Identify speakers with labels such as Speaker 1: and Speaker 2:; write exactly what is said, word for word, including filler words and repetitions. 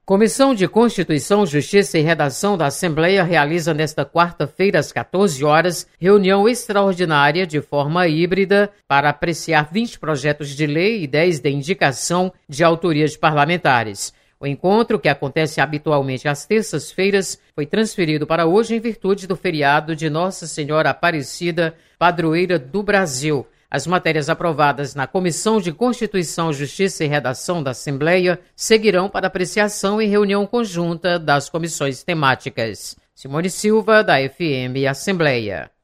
Speaker 1: Comissão de Constituição, Justiça e Redação da Assembleia realiza nesta quarta-feira, às quatorze horas, reunião extraordinária de forma híbrida para apreciar vinte projetos de lei e dez de indicação de autoria de parlamentares. O encontro, que acontece habitualmente às terças-feiras, foi transferido para hoje em virtude do feriado de Nossa Senhora Aparecida, padroeira do Brasil. As matérias aprovadas na Comissão de Constituição, Justiça e Redação da Assembleia seguirão para apreciação em reunião conjunta das comissões temáticas. Simone Silva, da F M Assembleia.